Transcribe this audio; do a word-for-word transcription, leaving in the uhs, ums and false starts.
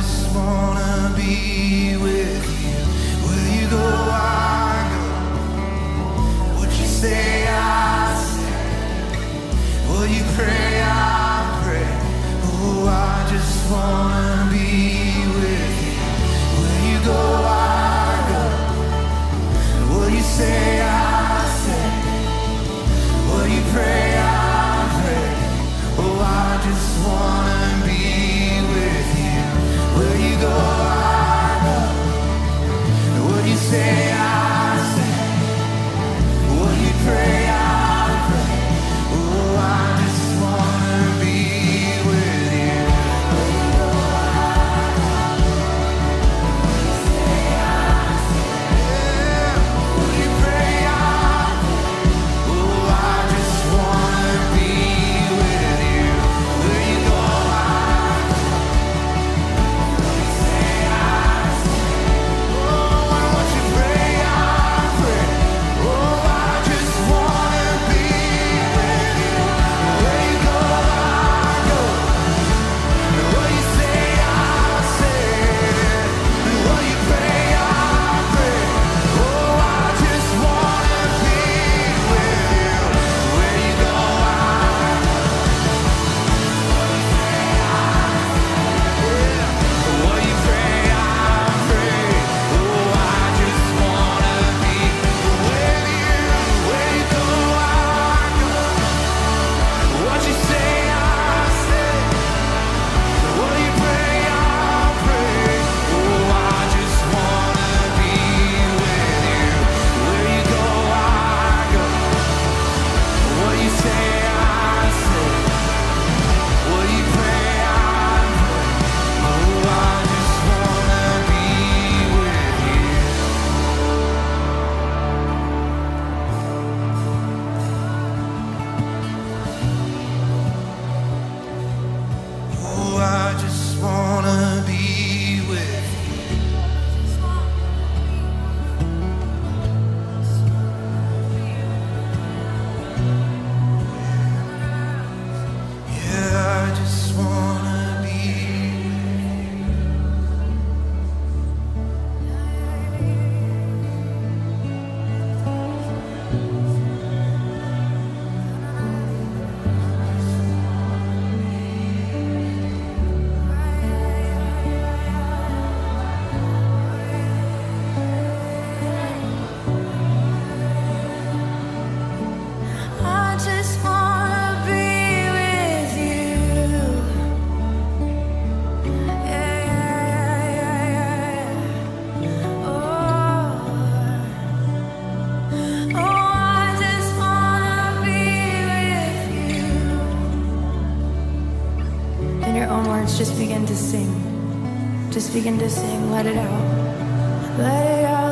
just wanna be with you. Where you go, I go. What you say, I say. Will you pray, I pray. Oh, I just wanna be with you. Where you go, I go. Will you say, I say. Will you pray, I pray. Oh, I just wanna be with you. Where you go, I go. Will you say, I say. Will you pray, I pray. Oh, I just wanna be with you. Where you go, I go. Will you say, I say. Yeah. Will you pray, I pray. Oh, I just wanna be with you. Where you go, I go. Will you say, I say. Oh, why don't you pray, I pray. Oh, I just wanna be with you. Where you go, I go. Will you say, I say. Will you pray, I pray. Oh, I just wanna be with you. Where you go, I go. Will you pray, I pray. Oh, I just wanna be with you. Where you go, I go. What you say, I say. Will you pray, I pray. Oh, I just wanna be with you. Where you go, I go. What you say, I say. Will you pray, I pray. Oh, I just wanna be with you. Oh, I just wanna be with you. Yeah, I just wanna be with you. I just wanna be with you. Yeah, yeah, yeah, yeah. Oh, oh, I just wanna be with you. In your own words, just begin to sing. Just begin to sing. Let it out. Let it out.